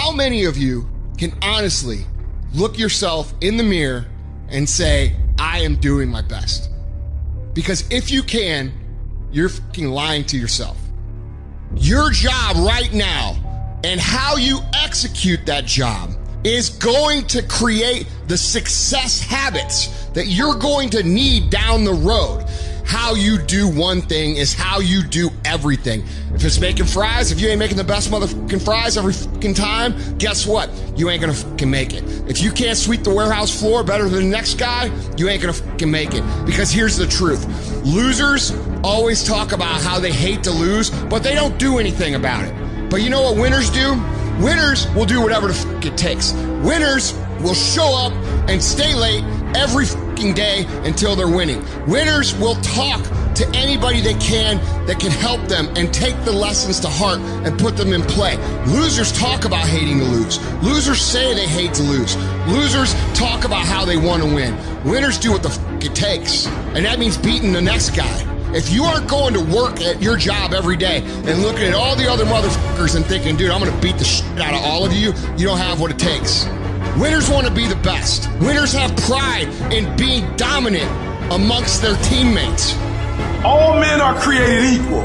How many of you can honestly look yourself in the mirror and say, I am doing my best? Because if you can, you're fucking lying to yourself. Your job right now and how you execute that job is going to create the success habits that you're going to need down the road. How you do one thing is how you do everything. If it's making fries, if you ain't making the best motherfucking fries every fucking time, guess what? You ain't gonna fucking make it. If you can't sweep the warehouse floor better than the next guy, you ain't gonna fucking make it. Because here's the truth. Losers always talk about how they hate to lose, but they don't do anything about it. But you know what winners do? Winners will do whatever the fuck it takes. Winners will show up and stay late every fucking day until they're winning. Winners will talk to anybody they can that can help them and take the lessons to heart and put them in play. Losers talk about hating to lose. Losers say they hate to lose. Losers talk about how they want to win. Winners do what the fuck it takes. And that means beating the next guy. If you aren't going to work at your job every day and looking at all the other motherfuckers and thinking, dude, I'm going to beat the shit out of all of you, you don't have what it takes. Winners want to be the best. Winners have pride in being dominant amongst their teammates. All men are created equal.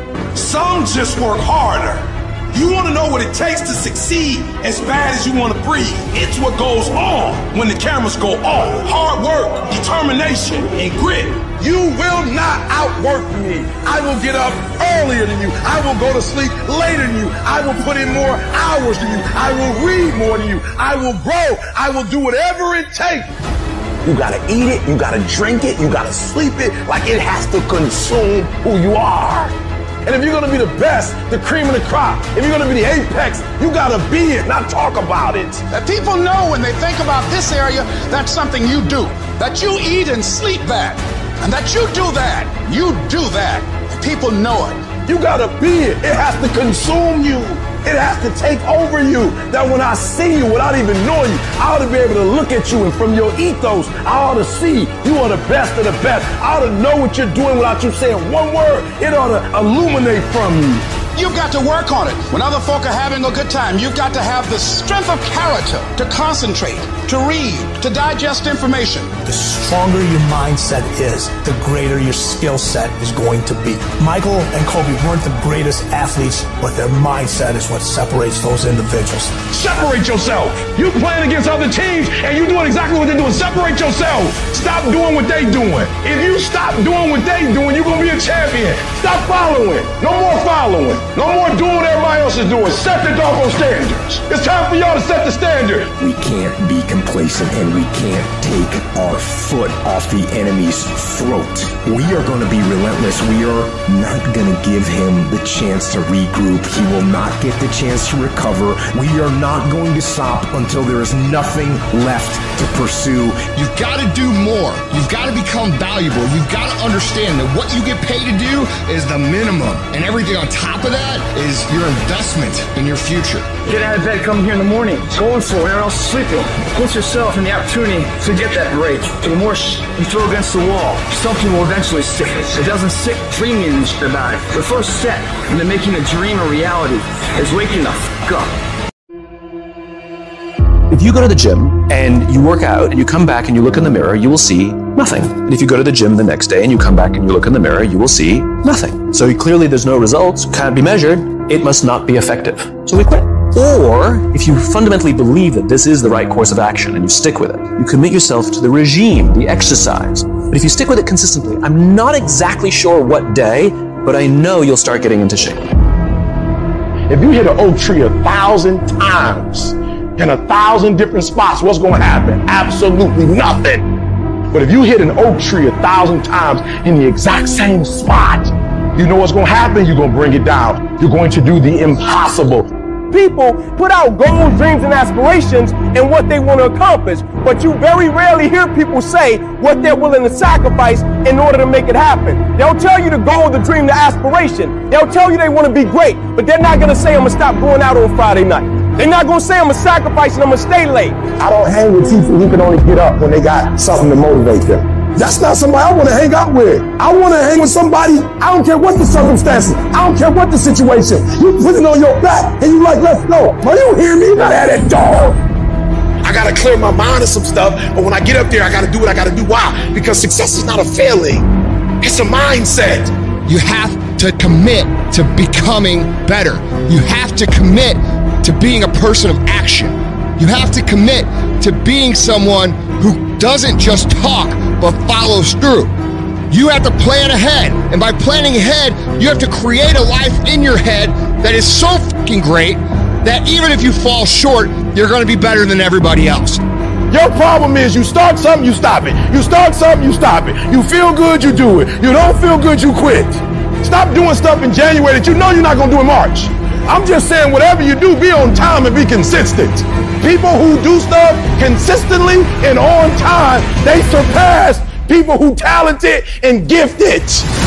Some just work harder. You want to know what it takes to succeed as bad as you want to breathe. It's what goes on when the cameras go off. Hard work, determination, and grit. You will not outwork me. I will get up earlier than you. I will go to sleep later than you. I will put in more hours than you. I will read more than you. I will grow. I will do whatever it takes. You gotta eat it, you gotta drink it, you gotta sleep it, like it has to consume who you are. And if you're gonna be the best, the cream of the crop, if you're gonna be the apex, you gotta be it, not talk about it. That people know when they think about this area, that's something you do. That you eat and sleep that. And that you do that. You do that. And people know it. You gotta be it. It has to consume you. It has to take over you. That when I see you without even knowing you, I ought to be able to look at you, and from your ethos, I ought to see you are the best of the best. I ought to know what you're doing without you saying one word. It ought to illuminate from you. You've got to work on it. When other folk are having a good time, you've got to have the strength of character to concentrate, to read, to digest information. The stronger your mindset is, the greater your skill set is going to be. Michael and Kobe weren't the greatest athletes, but their mindset is what separates those individuals. Separate yourself. You playing against other teams and you doing exactly what they're doing. Separate yourself. Stop doing what they doing. If you stop doing what they doing, you're going to be a champion. Stop following. No more following. No more doing what everybody else is doing. Set the doggone standards. It's time for y'all to set the standard. We can't be complacent, and we can't take our foot off the enemy's throat. We are going to be relentless. We are not going to give him the chance to regroup. He will not get the chance to recover. We are not going to stop until there is nothing left to pursue. You've got to do more. You've got to become valuable. You've got to understand that what you get paid to do is the minimum, and everything on top of that is your investment in your future. Get out of bed, come here in the morning. Going for it, everyone else is sleeping. Put yourself in the opportunity to get that break. The more you throw against the wall, something will eventually stick. It doesn't stick dreaming about it. The first step into making a dream a reality is waking the f*** up. If you go to the gym and you work out and you come back and you look in the mirror, you will see nothing. And if you go to the gym the next day and you come back and you look in the mirror, you will see nothing. So clearly there's no results, can't be measured, it must not be effective. So we quit. Or if you fundamentally believe that this is the right course of action and you stick with it, you commit yourself to the regime, the exercise. But if you stick with it consistently, I'm not exactly sure what day, but I know you'll start getting into shape. If you hit an oak tree 1,000 times, in 1,000 different spots, what's going to happen? Absolutely nothing. But if you hit an oak tree 1,000 times in the exact same spot, you know what's going to happen? You're going to bring it down. You're going to do the impossible. People put out goals, dreams, and aspirations and what they want to accomplish, but you very rarely hear people say what they're willing to sacrifice in order to make it happen. They'll tell you the goal, the dream, the aspiration. They'll tell you they want to be great, but they're not going to say, I'm going to stop going out on Friday night. They're not going to say I'm going to sacrifice and I'm going to stay late. I don't hang with people who can only get up when they got something to motivate them. That's not somebody I want to hang out with. I want to hang with somebody, I don't care what the circumstances, I don't care what the situation. You put it on your back and you like, let's go. Man, you hear me? Not at that dog. I got to clear my mind of some stuff, but when I get up there, I got to do what I got to do. Why? Because success is not a failing. It's a mindset. You have to commit to becoming better. You have to commit to being a person of action. You have to commit to being someone who doesn't just talk, but follows through. You have to plan ahead. And by planning ahead, you have to create a life in your head that is so fucking great that even if you fall short, you're going to be better than everybody else. Your problem is you start something, you stop it. You start something, you stop it. You feel good, you do it. You don't feel good, you quit. Stop doing stuff in January that you know you're not going to do in March. I'm just saying whatever you do, be on time and be consistent. People who do stuff consistently and on time, they surpass people who talented and gifted.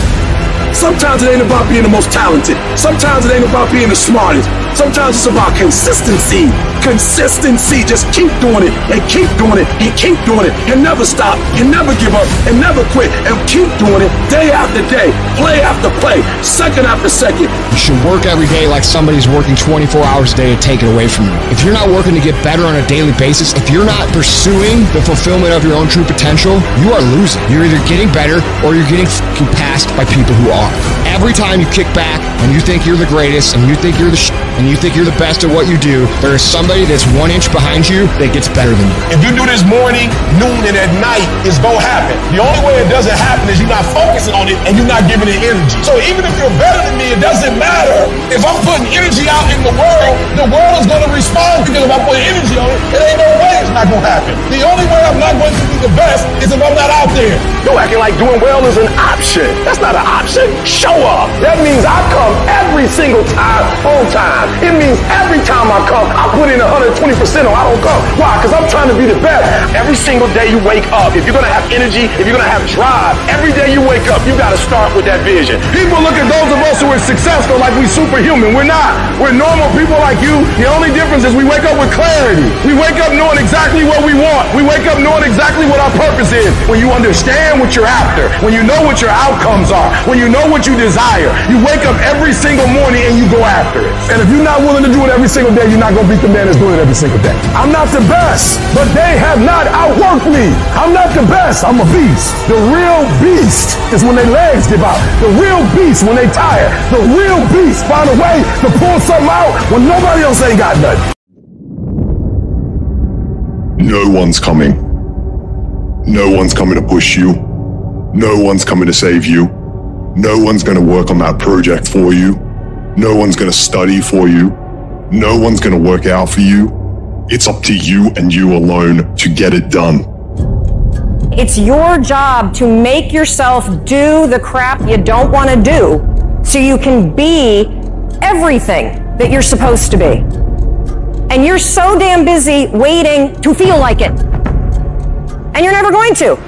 Sometimes it ain't about being the most talented. Sometimes it ain't about being the smartest. Sometimes it's about consistency. Consistency. Just keep doing it and keep doing it and keep doing it and never stop and never give up and never quit and keep doing it day after day, play after play, second after second. You should work every day like somebody's working 24 hours a day to take it away from you. If you're not working to get better on a daily basis, if you're not pursuing the fulfillment of your own true potential, you are losing. You're either getting better or you're getting fucking passed by people who are. Every time you kick back and you think you're the greatest and you think you're the and you think you're the best at what you do, there is somebody that's 1 inch behind you that gets better than you. If you do this morning, noon, and at night, it's gonna happen. The only way it doesn't happen is you're not focusing on it and you're not giving it energy. So even if you're better than me, it doesn't matter. If I'm putting energy out in the world is gonna respond because if I put energy on it, it ain't no way it's not gonna happen. The only way I'm not going to be the best is if I'm not out there. You're acting like doing well is an option. That's not an option. Show up. That means I come every single time on time. It means every time I come, I put in 120% or I don't come. Why? Because I'm trying to be the best. Every single day you wake up, if you're going to have energy, if you're going to have drive, every day you wake up, you got to start with that vision. People look at those of us who are successful like we superhuman. We're not. We're normal people like you. The only difference is we wake up with clarity. We wake up knowing exactly what we want. We wake up knowing exactly what our purpose is. When you understand what you're after, when you know what your outcomes are, when you know what you desire, you wake up every single morning and you go after it. And if you're not willing to do it every single day, you're not going to beat the man that's doing it every single day. I'm not the best, but they have not outworked me. I'm not the best. I'm a beast. The real beast is when their legs give out. The real beast when they tired. The real beast find a way to pull something out when nobody else ain't got nothing. No one's coming. No one's coming to push you. No one's coming to save you. No one's going to work on that project for you. No one's going to study for you. No one's going to work out for you. It's up to you and you alone to get it done. It's your job to make yourself do the crap you don't want to do so you can be everything that you're supposed to be. And you're so damn busy waiting to feel like it. And you're never going to.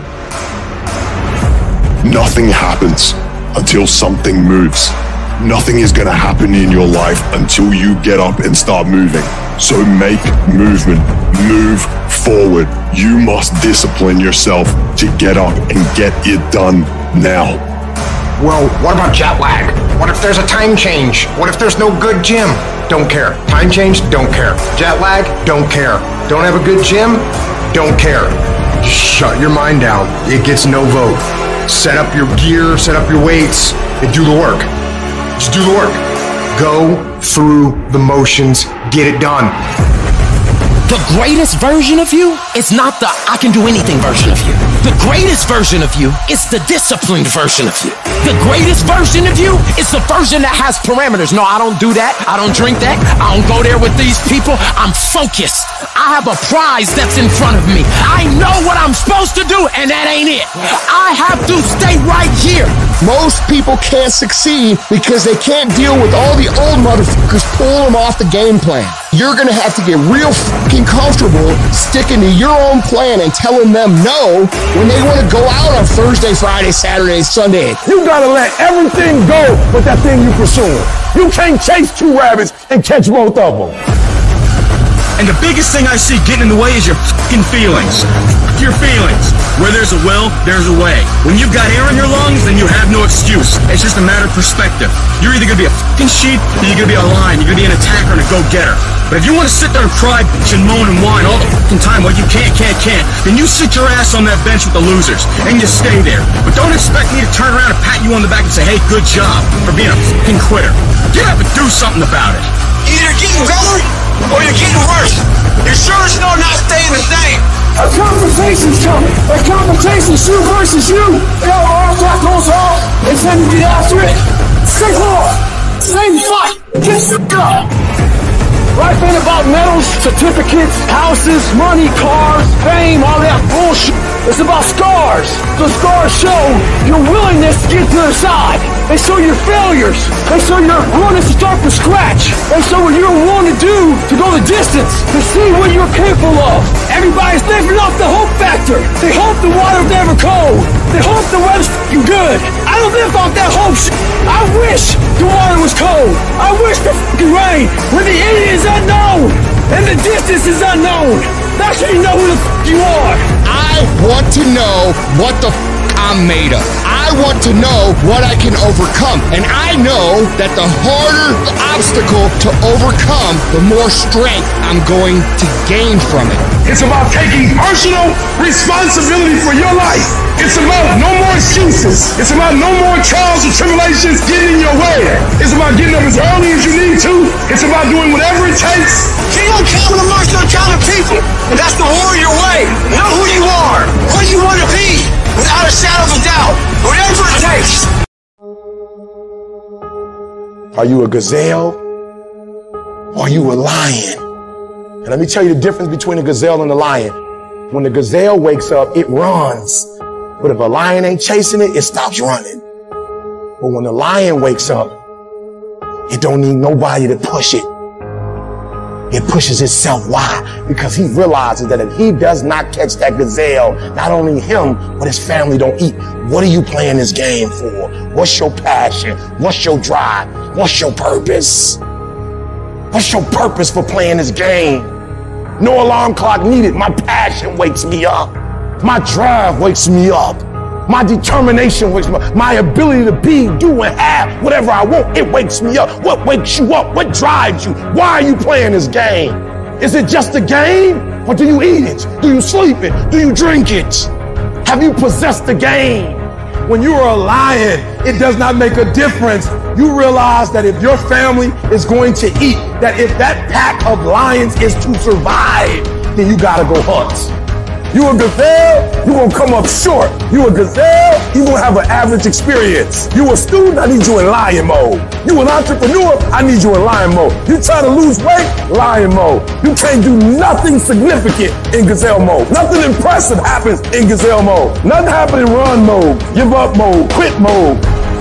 Nothing happens until something moves. Nothing is going to happen in your life until you get up and start moving. So make movement. Move forward. You must discipline yourself to get up and get it done now. Well, what about jet lag? What if there's a time change? What if there's no good gym? Don't care. Time change? Don't care. Jet lag? Don't care. Don't have a good gym? Don't care. Just shut your mind down. It gets no vote. Set up your gear, set up your weights, and do the work. Just do the work. Go through the motions. Get it done. The greatest version of you is not the I can do anything version of you. The greatest version of you is the disciplined version of you. The greatest version of you is the version that has parameters. No, I don't do that. I don't drink that. I don't go there with these people. I'm focused. I have a prize that's in front of me. I know what I'm supposed to do, and that ain't it. I have to stay right here. Most people can't succeed because they can't deal with all the old motherfuckers pulling them off the game plan. You're gonna have to get real fucking comfortable sticking to your own plan and telling them no when they want to go out on Thursday, Friday, Saturday, Sunday. You gotta let everything go with that thing you pursuing. You can't chase two rabbits and catch both of them. And the biggest thing I see getting in the way is your fucking feelings. Your feelings. Where there's a will, there's a way. When you've got air in your lungs, then you have no excuse. It's just a matter of perspective. You're either gonna be a fucking sheep, or you're gonna be a lion. You're gonna be an attacker and a go-getter. But if you want to sit there and cry, bitch, and moan and whine all the fucking time while you can't, then you sit your ass on that bench with the losers, and you stay there. But don't expect me to turn around and pat you on the back and say, hey, good job for being a fucking quitter. Get up and do something about it. You're either getting better, or you're getting worse. You're sure as no not staying the same. A confrontation's coming. A confrontation's you versus you. You know, arms that goes off, and then you get after it. Stay hard. Same fight. Get up. Life ain't about medals, certificates, houses, money, cars, fame, all that bullshit. It's about scars. The scars show your willingness to get to the side. They show your failures. They show your willingness to start from scratch. They show what you're willing to do to go the distance, to see what you're capable of. Everybody's living off the hope factor. They hope the water's never cold. They hope the weather's f***ing good. I don't live off that hope shit. I wish the water was cold. I wish the f***ing rain. When the end is unknown and the distance is unknown, that's when you know who the f*** you are. I want to know what the f*** I'm made of. I want to know what I can overcome. And I know that the harder the obstacle to overcome, the more strength I'm going to gain from it. It's about taking personal responsibility for your life. It's about no more excuses. It's about no more trials and tribulations getting in your way. It's about getting up as early as you need to. It's about doing whatever it takes. Keep on counting amongst uncounted people. And that's the warrior way. Know who you are. What you want to be. Without a shadow of a doubt. Whatever it takes. Are you a gazelle? Or are you a lion? And let me tell you the difference between a gazelle and a lion. When the gazelle wakes up, it runs. But if a lion ain't chasing it, it stops running. But when the lion wakes up, it don't need nobody to push it. It pushes itself. Why? Because he realizes that if he does not catch that gazelle, not only him, but his family don't eat. What are you playing this game for? What's your passion? What's your drive? What's your purpose? What's your purpose for playing this game? No alarm clock needed. My passion wakes me up. My drive wakes me up. My determination wakes me up. My ability to be, do, and have whatever I want, it wakes me up. What wakes you up? What drives you? Why are you playing this game? Is it just a game? Or do you eat it? Do you sleep it? Do you drink it? Have you possessed the game? When you are a lion, it does not make a difference. You realize that if your family is going to eat, that if that pack of lions is to survive, then you gotta go hunt. You a gazelle, you gonna come up short. You a gazelle, you gonna have an average experience. You a student, I need you in lion mode. You an entrepreneur, I need you in lion mode. You trying to lose weight, lion mode. You can't do nothing significant in gazelle mode. Nothing impressive happens in gazelle mode. Nothing happens in run mode, give up mode, quit mode,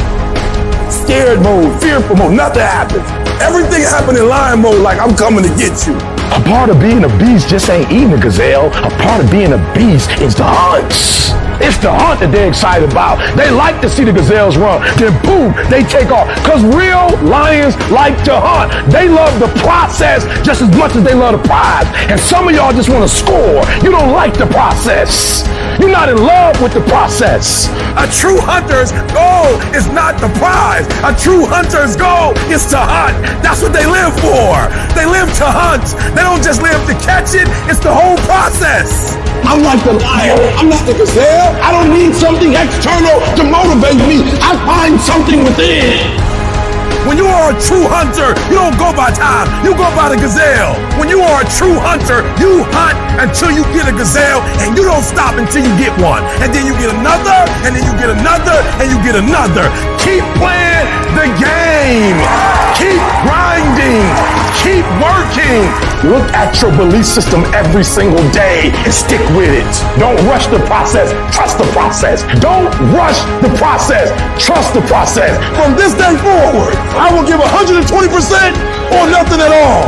scared mode, fearful mode. Nothing happens. Everything happens in lion mode like I'm coming to get you. A part of being a beast just ain't eating a gazelle. A part of being a beast is the hunts. It's the hunt that they're excited about. They like to see the gazelles run. Then boom, they take off. Because real lions like to hunt. They love the process just as much as they love the prize. And some of y'all just want to score. You don't like the process. You're not in love with the process. A true hunter's goal is not the prize. A true hunter's goal is to hunt. That's what they live for. They live to hunt. They don't just live to catch it. It's the whole process. I'm like the lion. I'm not the gazelle. I don't need something external to motivate me. I find something within. When you are a true hunter, you don't go by time. You go by the gazelle. When you are a true hunter, you hunt until you get a gazelle, and you don't stop until you get one. And then you get another, and then you get another, and you get another. Keep playing the game. Keep grinding. Keep working. Look at your belief system every single day and stick with it. Don't rush the process. Trust the process. Don't rush the process. Trust the process. From this day forward, I will give 120% or nothing at all.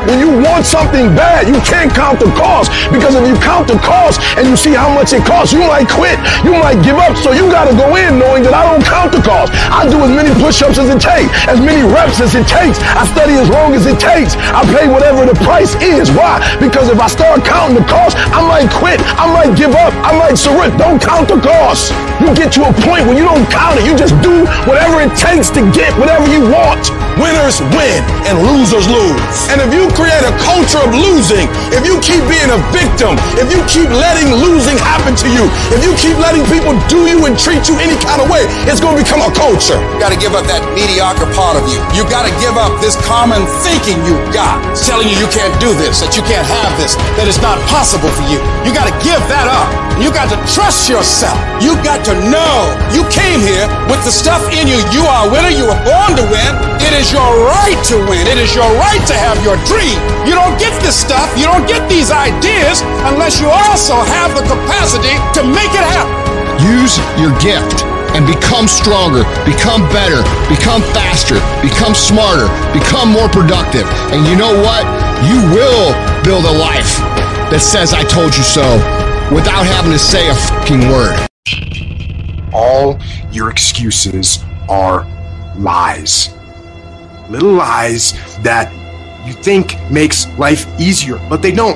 When you want something bad, you can't count the cost, because if you count the cost and you see how much it costs, you might quit, you might give up. So you got to go in knowing that I don't count the cost. I do as many push-ups as it takes, as many reps as it takes. I study as long as it takes. I pay whatever the price is. Why? Because if I start counting the cost, I might quit, I might give up, I might surrender. Don't count the cost. You get to a point where you don't count it. You just do whatever it takes to get whatever you want. Winners win and losers lose. And if you create a culture of losing, if you keep being a victim, if you keep letting losing happen to you, if you keep letting people do you and treat you any kind of way, it's going to become a culture. You got to give up that mediocre part of you. You got to give up this common thinking you got. It's telling you can't do this, that you can't have this, that it's not possible for you. You got to give that up. You got to trust yourself. You got to know you came here with the stuff in you. You are a winner. You were born to win. It is your right to win. It is your right to have your dream. You don't get this stuff. You don't get these ideas unless you also have the capacity to make it happen. Use your gift and become stronger, become better, become faster, become smarter, become more productive. And you know what? You will build a life that says I told you so without having to say a fucking word. All your excuses are lies. Little lies that you think makes life easier, but they don't.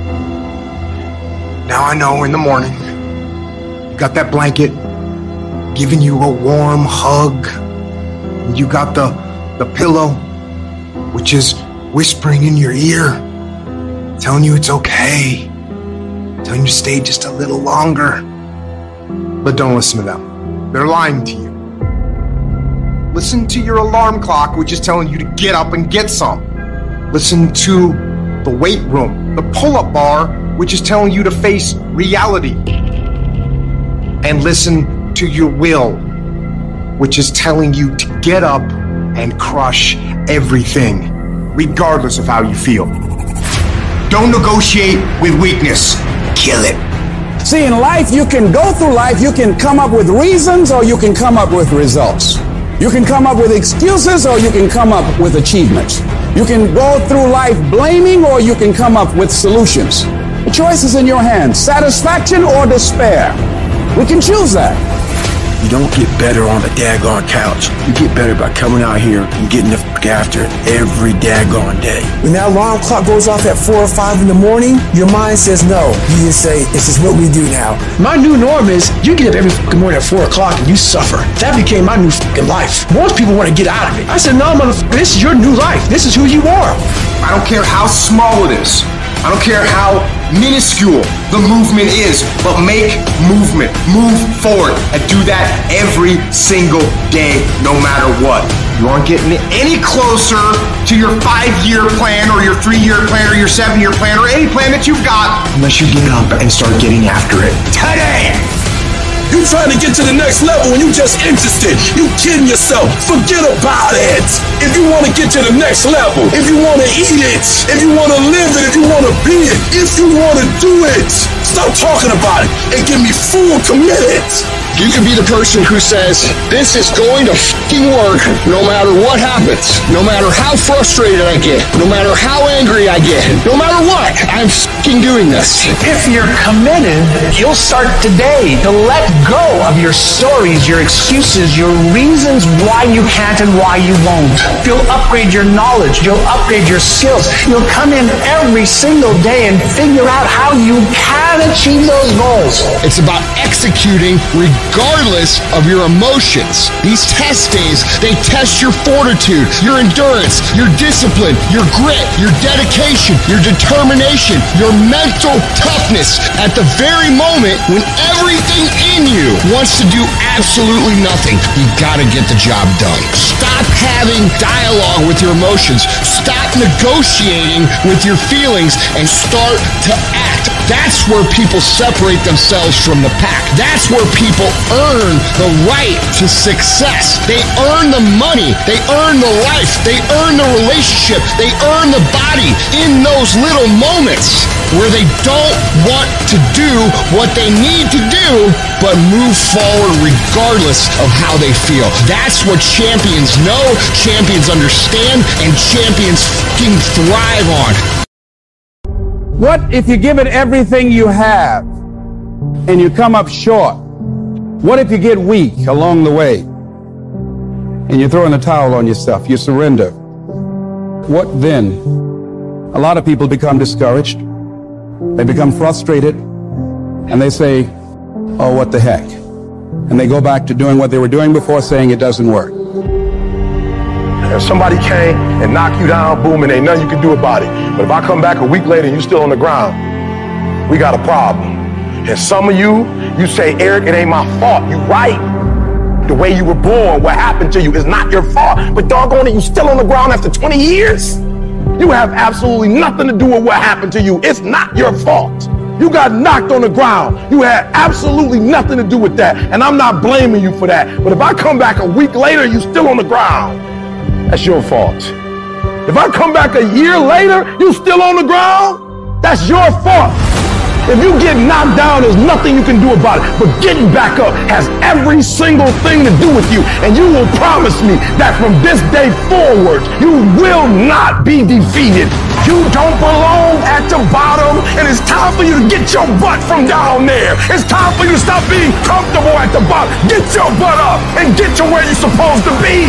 Now I know in the morning, you got that blanket giving you a warm hug, and you got the pillow, which is whispering in your ear, telling you it's okay, telling you to stay just a little longer. But don't listen to them. They're lying to you. Listen to your alarm clock, which is telling you to get up and get some. Listen to the weight room, the pull-up bar, which is telling you to face reality. And listen to your will, which is telling you to get up and crush everything, regardless of how you feel. Don't negotiate with weakness. Kill it. See, in life, you can go through life, you can come up with reasons or you can come up with results. You can come up with excuses or you can come up with achievements. You can go through life blaming or you can come up with solutions. The choice is in your hands, satisfaction or despair. We can choose that. You don't get better on the daggone couch. You get better by coming out here and getting the fuck after it every daggone day. When that alarm clock goes off at 4 or 5 in the morning, your mind says no. You just say, this is what we do now. My new norm is you get up every fucking morning at 4 o'clock and you suffer. That became my new fucking life. Most people want to get out of it. I said, no, motherfucker, this is your new life. This is who you are. I don't care how small it is. I don't care how minuscule the movement is, but make movement. Move forward and do that every single day, no matter what. You aren't getting any closer to your 5-year plan or your 3-year plan or your 7-year plan or any plan that you've got unless you get up and start getting after it today. You trying to get to the next level and you just interested. You kidding yourself. Forget about it. If you want to get to the next level, if you want to eat it, if you want to live it, if you want to be it, if you want to do it, stop talking about it and get me full committed. You can be the person who says, this is going to fucking work no matter what happens, no matter how frustrated I get, no matter how angry I get, no matter what, I'm fucking doing this. If you're committed, you'll start today to let go of your stories, your excuses, your reasons why you can't and why you won't. You'll upgrade your knowledge, you'll upgrade your skills, you'll come in every single day and figure out how you can achieve those goals. It's about executing regardless of your emotions. These test days, they test your fortitude, your endurance, your discipline, your grit, your dedication, your determination, your mental toughness at the very moment when everything in you wants to do absolutely nothing. You gotta get the job done. Stop having dialogue with your emotions. Stop negotiating with your feelings and start to act. That's where people separate themselves from the pack. That's where people earn the right to success. They earn the money. They earn the life. They earn the relationship. They earn the body in those little moments where they don't want to do what they need to do, but move forward regardless of how they feel. That's what champions know, champions understand, and champions fucking thrive on. What if you give it everything you have and you come up short? What if you get weak along the way and you throw in the towel on yourself, you surrender? What then? A lot of people become discouraged. They become frustrated and they say, oh, what the heck? And they go back to doing what they were doing before, saying it doesn't work. If somebody came and knocked you down, boom, and ain't nothing you can do about it. But if I come back a week later and you're still on the ground, we got a problem. And some of you say, Eric, it ain't my fault. You right. The way you were born, what happened to you is not your fault. But doggone it, you still on the ground after 20 years? You have absolutely nothing to do with what happened to you. It's not your fault. You got knocked on the ground. You had absolutely nothing to do with that. And I'm not blaming you for that. But if I come back a week later, you still on the ground, that's your fault. If I come back a year later, you still on the ground, that's your fault. If you get knocked down, there's nothing you can do about it. But getting back up has every single thing to do with you. And you will promise me that from this day forward, you will not be defeated. You don't belong at the bottom, and it's time for you to get your butt from down there. It's time for you to stop being comfortable at the bottom. Get your butt up and get to where you're supposed to be.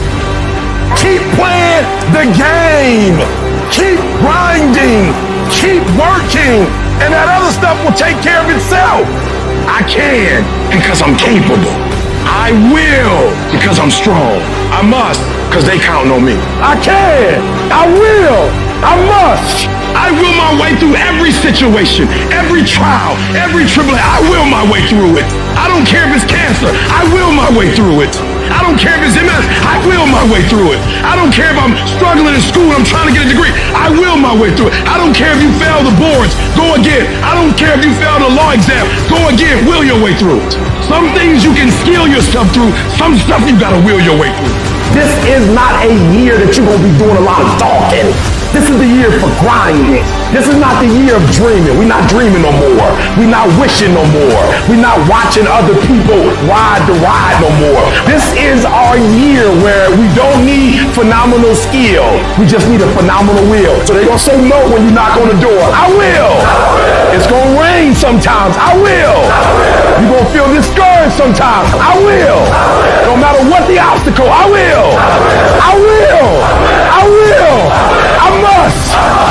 Keep playing the game. Keep grinding. Keep working. And that other stuff will take care of itself. I can because I'm capable. I will because I'm strong. I must because they counting on me. I can. I will. I must. I will my way through every situation, every trial, every tribulation. I will my way through it. I don't care if it's cancer. I will my way through it. I don't care if it's MS. I will my way through it. I don't care if I'm struggling in school and I'm trying to get a degree. I will my way through it. I don't care if you fail the boards. Go again. I don't care if you fail the law exam. Go again. Will your way through it. Some things you can skill yourself through. Some stuff you got to will your way through. This is not a year that you're going to be doing a lot of talking. This is the year for grinding. This is not the year of dreaming. We're not dreaming no more. We're not wishing no more. We're not watching other people ride the ride no more. This is our year where we don't need phenomenal skill. We just need a phenomenal will. So they're going to say no when you knock on the door. I will. It's going to rain sometimes. I will. You're going to feel discouraged sometimes. I will. No matter what the obstacle, I will. I will. I will. I must.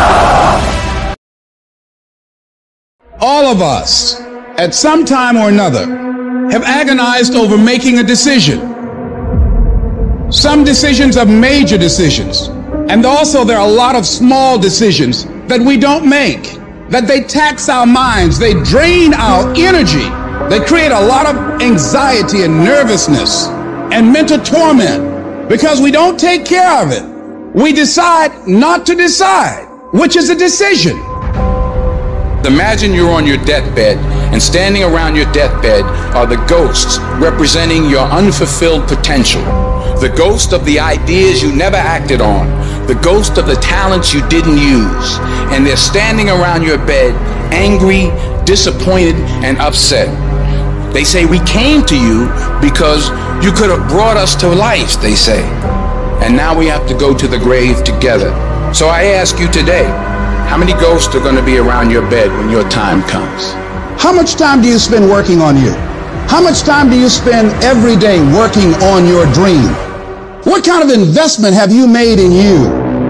All of us, at some time or another, have agonized over making a decision. Some decisions are major decisions, and also there are a lot of small decisions that we don't make, that they tax our minds, they drain our energy, they create a lot of anxiety and nervousness and mental torment because we don't take care of it. We decide not to decide, which is a decision. Imagine you're on your deathbed, and standing around your deathbed are the ghosts representing your unfulfilled potential. The ghost of the ideas you never acted on, the ghost of the talents you didn't use. And they're standing around your bed, angry, disappointed, and upset. They say, we came to you because you could have brought us to life, they say. And now we have to go to the grave together. So I ask you today, how many ghosts are going to be around your bed when your time comes? How much time do you spend working on you? How much time do you spend every day working on your dream? What kind of investment have you made in you?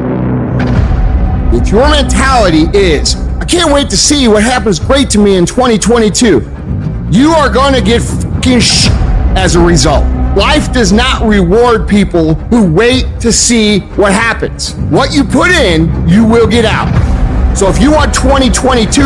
If your mentality is, I can't wait to see what happens great to me in 2022, you are going to get fucking shit as a result. Life does not reward people who wait to see what happens. What you put in, you will get out. So if you want 2022 to actually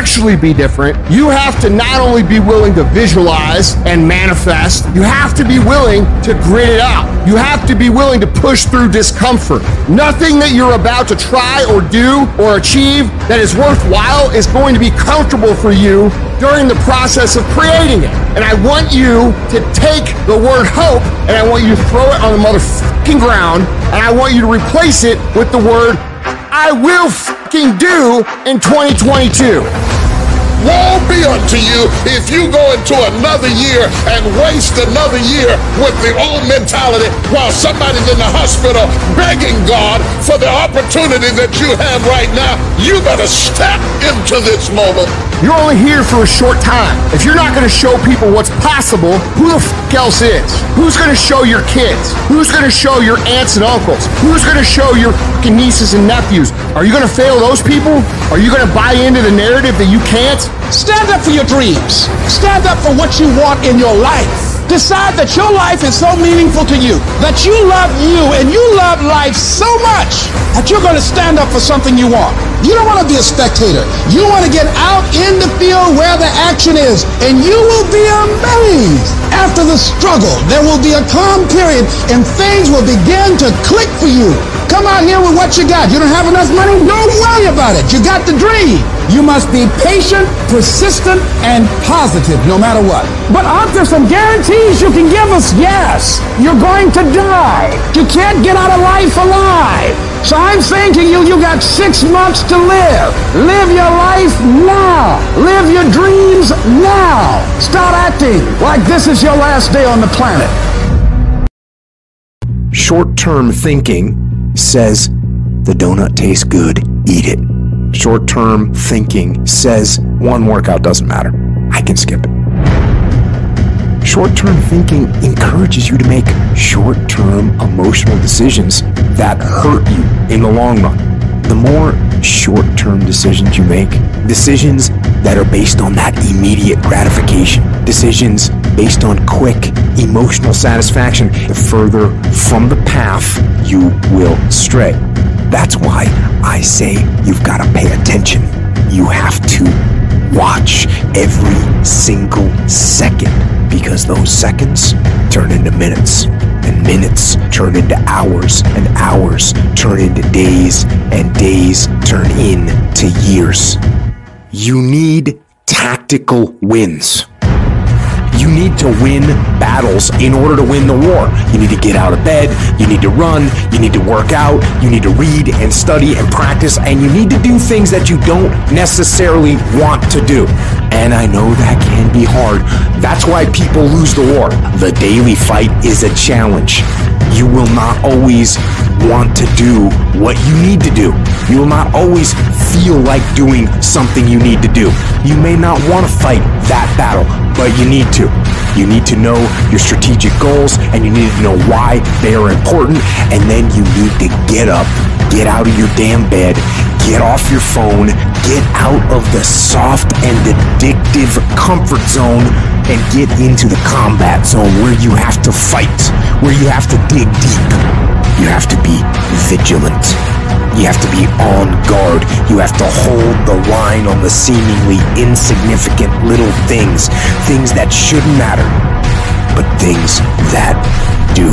actually be different, you have to not only be willing to visualize and manifest, you have to be willing to grit it out. You have to be willing to push through discomfort. Nothing that you're about to try or do or achieve that is worthwhile is going to be comfortable for you during the process of creating it. And I want you to take the word hope and I want you to throw it on the motherfucking ground and I want you to replace it with the word I will fucking do in 2022. Woe be unto you if you go into another year and waste another year with the old mentality while somebody's in the hospital begging God for the opportunity that you have right now. You better step into this moment. You're only here for a short time. If you're not going to show people what's possible, who the fuck else is? Who's going to show your kids? Who's going to show your aunts and uncles? Who's going to show your fucking nieces and nephews? Are you going to fail those people? Are you going to buy into the narrative that you can't? Stand up for your dreams. Stand up for what you want in your life. Decide that your life is so meaningful to you, that you love you and you love life so much that you're going to stand up for something you want. You don't want to be a spectator. You want to get out in the field where the action is, and you will be amazed. After the struggle, there will be a calm period and things will begin to click for you. Come out here with what you got. You don't have enough money? Don't worry about it. You got the dream. You must be patient, persistent, and positive no matter what. But aren't there some guarantees you can give us? Yes. You're going to die. You can't get out of life alive. So I'm saying to you, you got 6 months to live. Live your life now. Live your dreams now. Start acting like this is your last day on the planet. Short-term thinking says the donut tastes good, eat it. Short-term thinking says one workout doesn't matter, I can skip it. Short-term thinking encourages you to make short-term emotional decisions that hurt you in the long run. The more short-term decisions you make, decisions that are based on that immediate gratification, decisions based on quick emotional satisfaction, the further from the path you will stray. That's why I say you've got to pay attention. You have to watch every single second, because those seconds turn into minutes, and minutes turn into hours, and hours turn into days, and days turn into years. You need tactical wins. You need to win battles in order to win the war. You need to get out of bed, you need to run, you need to work out, you need to read and study and practice, and you need to do things that you don't necessarily want to do. And I know that can be hard. That's why people lose the war. The daily fight is a challenge. You will not always want to do what you need to do. You will not always feel like doing something you need to do. You may not want to fight that battle, but you need to. You need to know your strategic goals, and you need to know why they are important, and then you need to get up, get out of your damn bed, get off your phone, get out of the soft and addictive comfort zone, and get into the combat zone where you have to fight, where you have to dig deep. You have to be vigilant. You have to be on guard. You have to hold the line on the seemingly insignificant little things. Things that shouldn't matter, but things that do.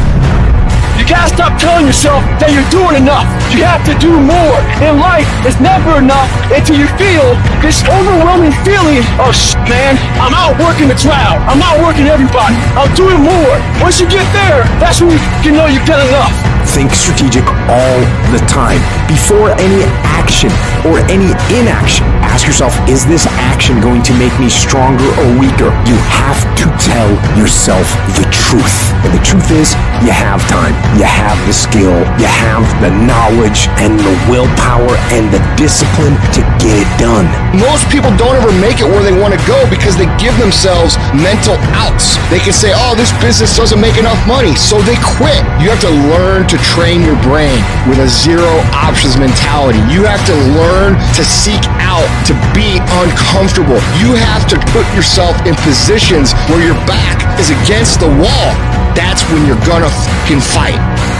You gotta stop telling yourself that you're doing enough. You have to do more. In life, it's never enough until you feel this overwhelming feeling of man, I'm outworking the crowd. I'm outworking everybody. I'm doing more. Once you get there, that's when you know you've done enough. Think strategic all the time. Before any action or any inaction, ask yourself, is this action going to make me stronger or weaker? You have to tell yourself the truth. And the truth is, you have time. You have the skill. You have the knowledge and the willpower and the discipline to get it done. Most people don't ever make it where they want to go because they give themselves mental outs. They can say, oh, this business doesn't make enough money, so they quit. You have to learn to train your brain with a zero options mentality. You have to learn to seek out to be uncomfortable. You have to put yourself in positions where your back is against the wall. That's when you're gonna fucking fight.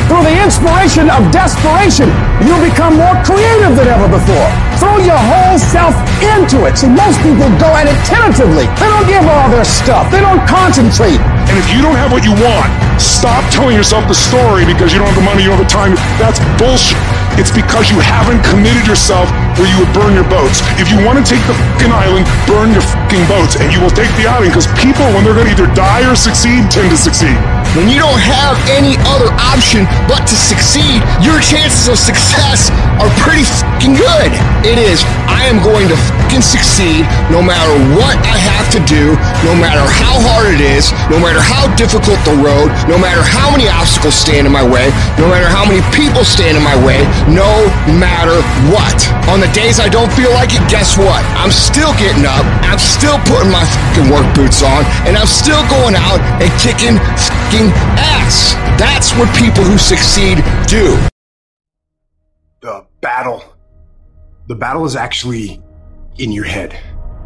Through the inspiration of desperation, you become more creative than ever before. Throw your whole self into it. See, most people go at it tentatively. They don't give all their stuff. They don't concentrate. And if you don't have what you want, stop telling yourself the story because you don't have the money, you don't have the time. That's bullshit. It's because you haven't committed yourself where you would burn your boats. If you want to take the fucking island, burn your fucking boats, and you will take the island because people, when they're going to either die or succeed, tend to succeed. When you don't have any other option but to succeed, your chances of success are pretty fucking good. It is, I am going to fucking succeed no matter what I have to do, no matter how hard it is, no matter how difficult the road, no matter how many obstacles stand in my way, no matter how many people stand in my way, no matter what. On the days I don't feel like it, guess what? I'm still getting up, I'm still putting my fucking work boots on, and I'm still going out and kicking fucking ass. That's what people who succeed do. The battle is actually in your head.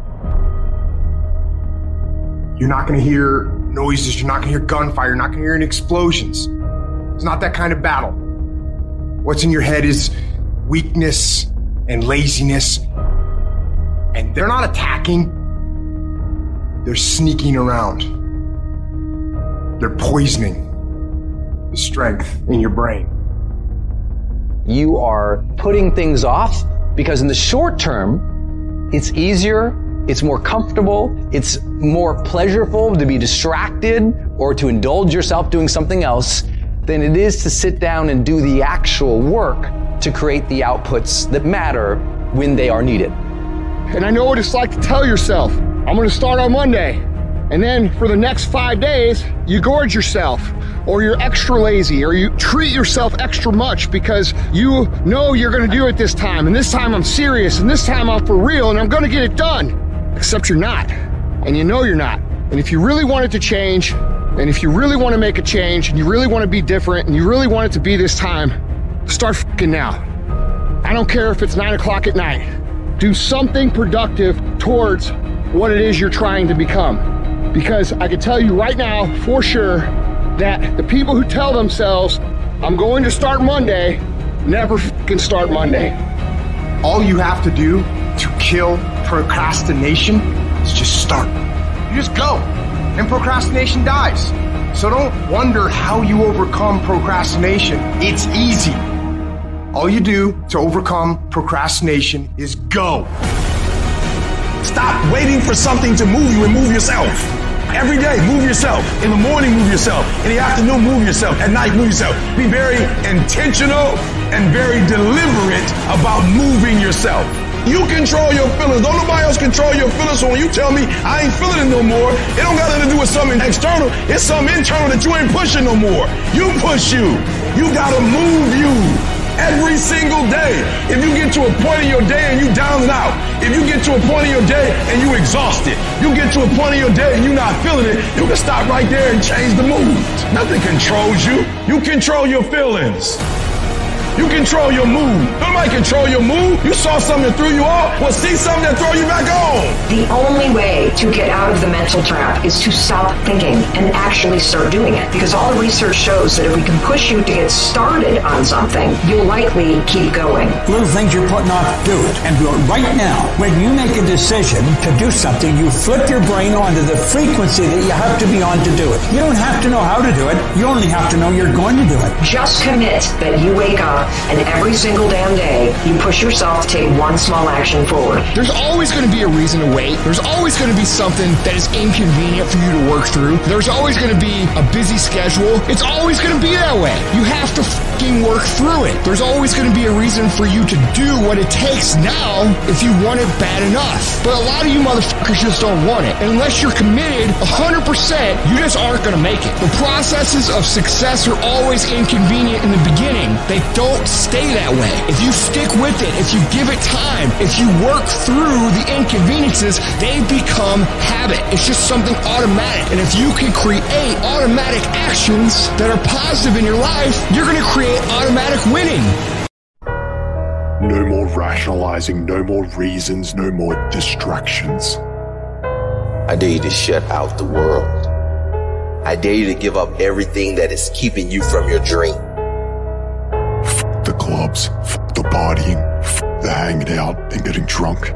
You're not going to hear noises, you're not going to hear gunfire, you're not going to hear any explosions. It's not that kind of battle. What's in your head is weakness and laziness. And they're not attacking, they're sneaking around. They're poisoning the strength in your brain. You are putting things off because in the short term, it's easier, it's more comfortable, it's more pleasurable to be distracted or to indulge yourself doing something else than it is to sit down and do the actual work to create the outputs that matter when they are needed. And I know what it's like to tell yourself, I'm going to start on Monday. And then for the next 5 days, you gorge yourself, or you're extra lazy, or you treat yourself extra much because you know you're going to do it this time. And this time I'm serious, and this time I'm for real, and I'm going to get it done. Except you're not. And you know you're not. And if you really want it to change, and if you really want to make a change, and you really want to be different, and you really want it to be this time, start fucking now. I don't care if it's 9 o'clock at night. Do something productive towards what it is you're trying to become. Because I can tell you right now, for sure, that the people who tell themselves, I'm going to start Monday, never fucking start Monday. All you have to do to kill procrastination is just start. You just go, and procrastination dies. So don't wonder how you overcome procrastination. It's easy. All you do to overcome procrastination is go. Stop waiting for something to move you and move yourself. Every day, move yourself. In the morning, move yourself. In the afternoon, move yourself. At night, move yourself. Be very intentional and very deliberate about moving yourself. You control your feelings. Don't nobody else control your feelings. So when you tell me I ain't feeling it no more, it don't got nothing to do with something external. It's something internal that you ain't pushing no more. You push you. You gotta move you. Every single day. If you get to a point in your day and you down and out, if you get to a point in your day and you exhausted, you get to a point in your day and you're not feeling it, you can stop right there and change the mood. Nothing controls you. You control your feelings. You control your mood. Nobody control your mood. You saw something that threw you off. Well, see something that throw you back on. The only way to get out of the mental trap is to stop thinking and actually start doing it. Because all the research shows that if we can push you to get started on something, you'll likely keep going. Little things you're putting off, do it. And do it right now. When you make a decision to do something, you flip your brain onto the frequency that you have to be on to do it. You don't have to know how to do it. You only have to know you're going to do it. Just commit that you wake up and every single damn day, you push yourself to take one small action forward. There's always going to be a reason to wait. There's always going to be something that is inconvenient for you to work through. There's always going to be a busy schedule. It's always going to be that way. You have to fucking work through it. There's always going to be a reason for you to do what it takes now if you want it bad enough. But a lot of you motherfuckers just don't want it. And unless you're committed 100%, you just aren't going to make it. The processes of success are always inconvenient in the beginning. They don't stay that way. If you stick with it, if you give it time, if you work through the inconveniences, they become habit. It's just something automatic. And if you can create automatic actions that are positive in your life, you're going to create automatic winning. No more rationalizing, no more reasons, no more distractions. I dare you to shut out the world. I dare you to give up everything that is keeping you from your dream. the clubs, fuck the partying, fuck the hanging out and getting drunk.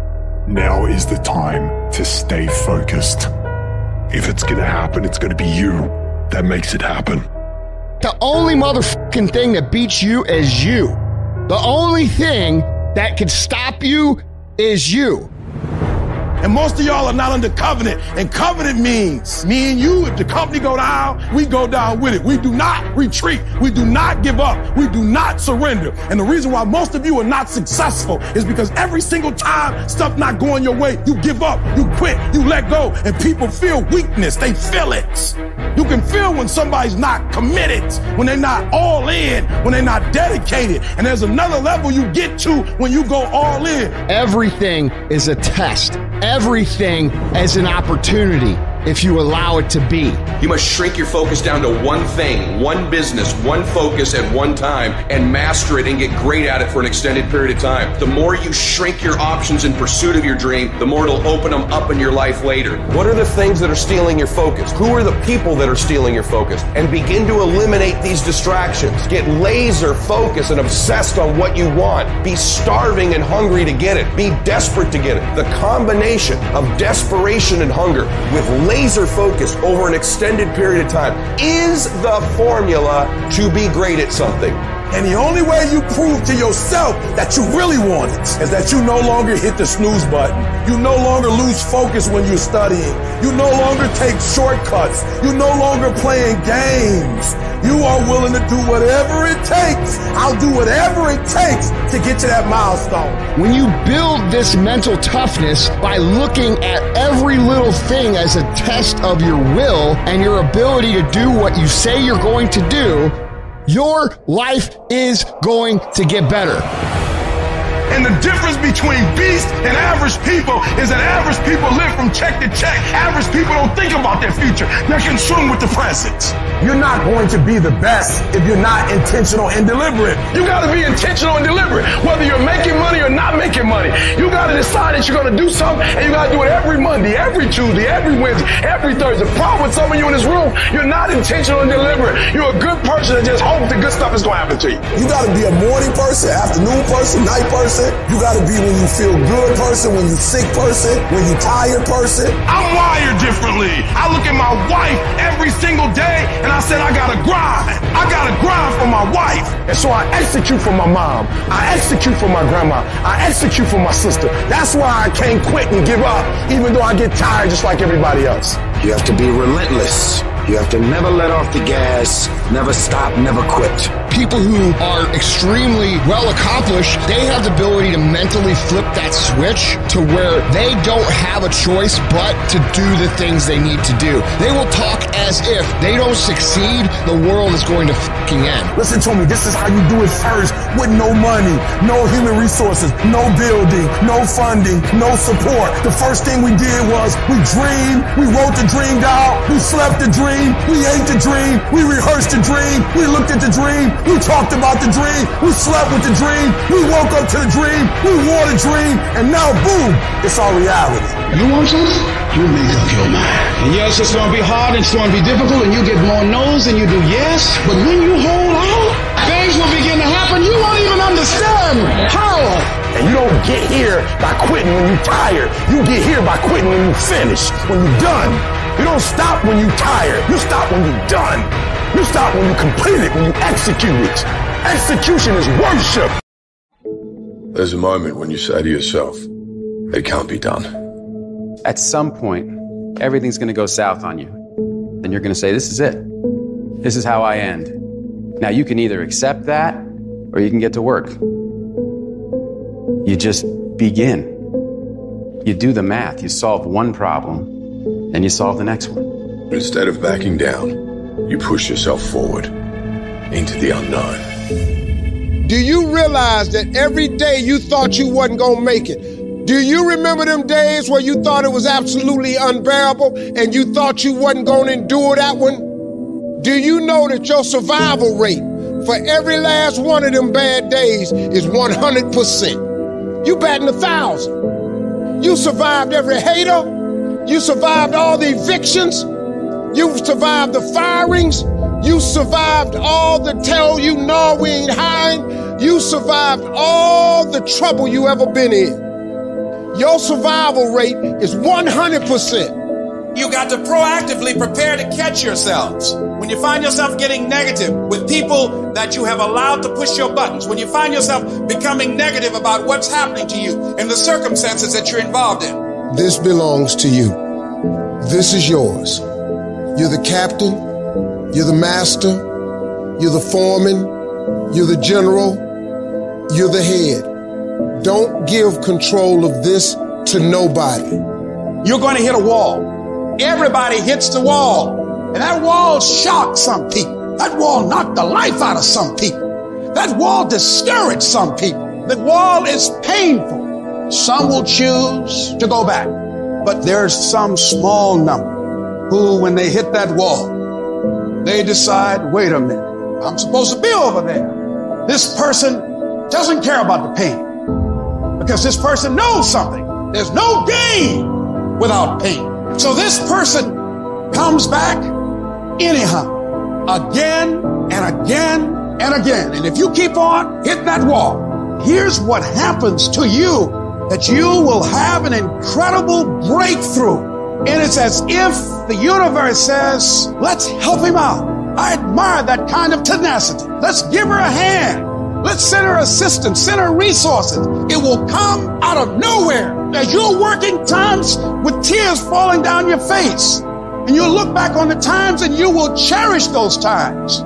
Now is the time to stay focused. If it's gonna happen, it's gonna be you that makes it happen. The only motherfucking thing that beats you is you. The only thing that can stop you is you. And most of y'all are not under covenant. And covenant means me and you, if the company go down, we go down with it. We do not retreat. We do not give up. We do not surrender. And the reason why most of you are not successful is because every single time stuff not going your way, you give up, you quit, you let go. And people feel weakness. They feel it. You can feel when somebody's not committed, when they're not all in, when they're not dedicated. And there's another level you get to when you go all in. Everything is a test. Everything is an opportunity if you allow it to be. You must shrink your focus down to one thing, one business, one focus at one time, and master it and get great at it for an extended period of time. The more you shrink your options in pursuit of your dream, the more it'll open them up in your life later. What are the things that are stealing your focus? Who are the people that are stealing your focus? And begin to eliminate these distractions. Get laser focused and obsessed on what you want. Be starving and hungry to get it. Be desperate to get it. The combination of desperation and hunger with laser focus over an extended period of time is the formula to be great at something. And the only way you prove to yourself that you really want it is that you no longer hit the snooze button. You no longer lose focus when you're studying. You no longer take shortcuts. You no longer playing games. You are willing to do whatever it takes. I'll do whatever it takes to get to that milestone. When you build this mental toughness by looking at every little thing as a test of your will and your ability to do what you say you're going to do, your life is going to get better. And the difference between beast and average people is that average people live from check to check. Average people don't think about their future. They're consumed with the present. You're not going to be the best if you're not intentional and deliberate. You got to be intentional and deliberate. Whether you're making money or not making money, you got to decide that you're going to do something, and you got to do it every Monday, every Tuesday, every Wednesday, every Thursday. The problem with some of you in this room, you're not intentional and deliberate. You're a good person that just hopes the good stuff is going to happen to you. You got to be a morning person, afternoon person, night person. You got to be when you feel good person, when you sick person, when you tired person. I'm wired differently. I look at my wife every single day and I said, I got to grind. I got to grind for my wife. And so I execute for my mom. I execute for my grandma. I execute for my sister. That's why I can't quit and give up, even though I get tired just like everybody else. You have to be relentless. You have to never let off the gas, never stop, never quit. People who are extremely well accomplished, they have the ability to mentally flip that switch to where they don't have a choice but to do the things they need to do. They will talk as if they don't succeed, the world is going to fucking end. Listen to me, this is how you do it first, with no money, no human resources, no building, no funding, no support. The first thing we did was we dreamed, we wrote the dream down, we slept the dream, we ate the dream, we rehearsed the dream, we looked at the dream, we talked about the dream, we slept with the dream, we woke up to the dream, we wore the dream, and now boom, it's our reality. You want something? You make up your mind. And yes, it's going to be hard, it's going to be difficult, and you get more no's than you do yes, but when you hold out, things will begin to happen. You won't even understand how. And you don't get here by quitting when you're tired. You get here by quitting when you're finished, when you're done. You don't stop when you're tired. You stop when you're done. You stop when you complete it, when you execute it. Execution is worship. There's a moment when you say to yourself, it can't be done. At some point, everything's going to go south on you. Then you're going to say, this is it. This is how I end. Now, you can either accept that or you can get to work. You just begin. You do the math. You solve one problem, then you solve the next one. Instead of backing down, you push yourself forward into the unknown. Do you realize that every day you thought you wasn't gonna make it? Do you remember them days where you thought it was absolutely unbearable and you thought you wasn't gonna endure that one? Do you know that your survival rate for every last one of them bad days is 100%? You batting 1,000. You survived every hater. You survived all the evictions. You survived the firings. You survived all the tell you no, we ain't hiring. You survived all the trouble you ever been in. Your survival rate is 100%. You got to proactively prepare to catch yourselves. When you find yourself getting negative with people that you have allowed to push your buttons, when you find yourself becoming negative about what's happening to you and the circumstances that you're involved in. This belongs to you. This is yours. You're the captain. You're the master. You're the foreman. You're the general. You're the head. Don't give control of this to nobody. You're going to hit a wall. Everybody hits the wall. And that wall shocked some people. That wall knocked the life out of some people. That wall discouraged some people. The wall is painful. Some will choose to go back. But there's some small number who, when they hit that wall, they decide, wait a minute, I'm supposed to be over there. This person doesn't care about the pain because this person knows something. There's no gain without pain. So this person comes back anyhow, again and again and again. And if you keep on hitting that wall, here's what happens to you, that you will have an incredible breakthrough. And it's as if the universe says, let's help him out. I admire that kind of tenacity. Let's give her a hand. Let's send her assistance, send her resources. It will come out of nowhere as you're working times with tears falling down your face. And you'll look back on the times and you will cherish those times.